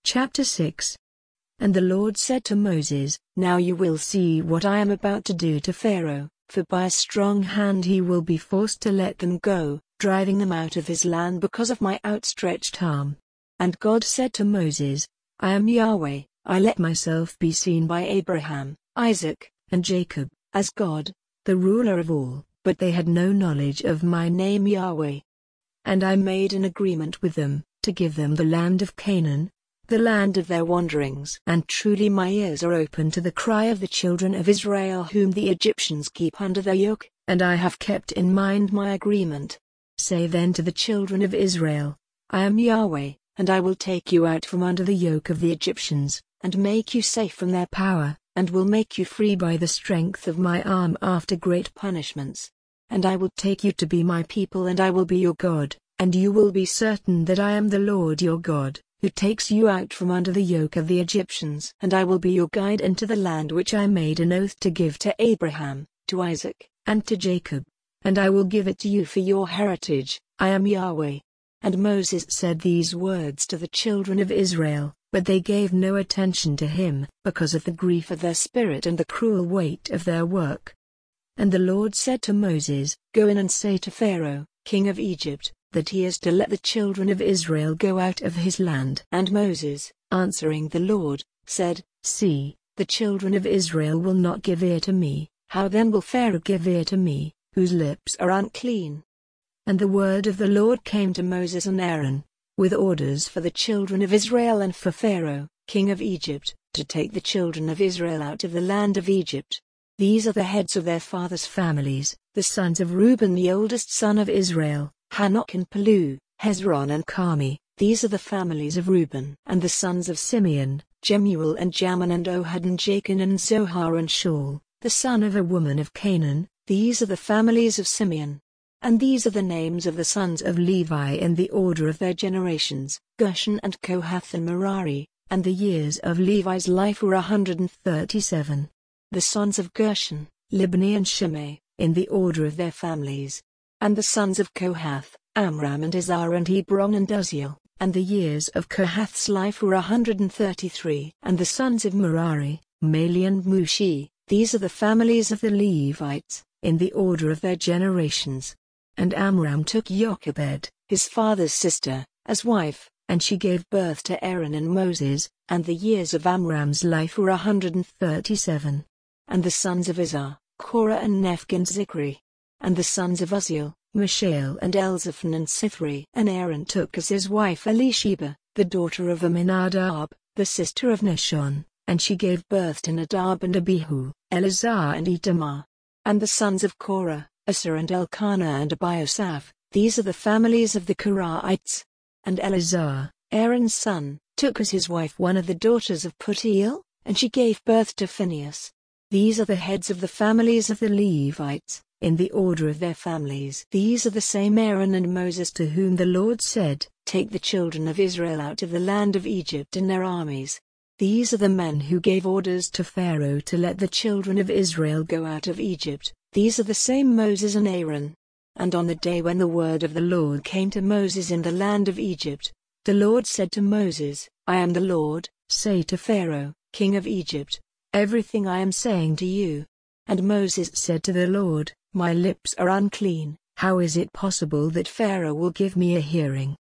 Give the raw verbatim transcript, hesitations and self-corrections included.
Chapter six. And the Lord said to Moses, Now you will see what I am about to do to Pharaoh, for by a strong hand he will be forced to let them go, driving them out of his land because of my outstretched arm. And God said to Moses, I am Yahweh, I let myself be seen by Abraham, Isaac, and Jacob, as God, the ruler of all, but they had no knowledge of my name Yahweh. And I made an agreement with them, to give them the land of Canaan, the land of their wanderings. And truly my ears are open to the cry of the children of Israel whom the Egyptians keep under their yoke, and I have kept in mind my agreement. Say then to the children of Israel, I am Yahweh, and I will take you out from under the yoke of the Egyptians, and make you safe from their power, and will make you free by the strength of my arm after great punishments. And I will take you to be my people, and I will be your God, and you will be certain that I am the Lord your God, who takes you out from under the yoke of the Egyptians. And I will be your guide into the land which I made an oath to give to Abraham, to Isaac, and to Jacob, and I will give it to you for your heritage. I am Yahweh. And Moses said these words to the children of Israel, but they gave no attention to him, because of the grief of their spirit and the cruel weight of their work. And the Lord said to Moses, Go in and say to Pharaoh, king of Egypt, that he is to let the children of Israel go out of his land. And Moses, answering the Lord, said, See, the children of Israel will not give ear to me, how then will Pharaoh give ear to me, whose lips are unclean? And the word of the Lord came to Moses and Aaron, with orders for the children of Israel and for Pharaoh, king of Egypt, to take the children of Israel out of the land of Egypt. These are the heads of their fathers' families, the sons of Reuben the oldest son of Israel, Hanok and Palu, Hezron and Carmi. These are the families of Reuben. And the sons of Simeon, Jemuel and Jamin and Ohad and Jachin and Zohar and Shaul, the son of a woman of Canaan. These are the families of Simeon. And these are the names of the sons of Levi in the order of their generations, Gershon and Kohath and Merari, and the years of Levi's life were a hundred and thirty-seven. The sons of Gershon, Libni and Shimei, in the order of their families. And the sons of Kohath, Amram and Izhar and Hebron and Uzziel, and the years of Kohath's life were a hundred and thirty-three. And the sons of Merari, Mali and Mushi, these are the families of the Levites, in the order of their generations. And Amram took Jochebed, his father's sister, as wife, and she gave birth to Aaron and Moses, and the years of Amram's life were a hundred and thirty-seven. And the sons of Izhar, Korah and Nepheg and Zichri. And the sons of Uzziel, Mishael and Elzaphan and Sithri. And Aaron took as his wife Elisheba, the daughter of Amminadab, the sister of Nahshon, and she gave birth to Nadab and Abihu, Eleazar and Itamar. And the sons of Korah, Asher and Elkanah and Abiasaph, these are the families of the Korahites. And Eleazar, Aaron's son, took as his wife one of the daughters of Putiel, and she gave birth to Phinehas. These are the heads of the families of the Levites, in the order of their families. These are the same Aaron and Moses to whom the Lord said, Take the children of Israel out of the land of Egypt in their armies. These are the men who gave orders to Pharaoh to let the children of Israel go out of Egypt. These are the same Moses and Aaron. And on the day when the word of the Lord came to Moses in the land of Egypt, the Lord said to Moses, I am the Lord, say to Pharaoh, king of Egypt, everything I am saying to you. And Moses said to the Lord, My lips are unclean, how is it possible that Pharaoh will give me a hearing?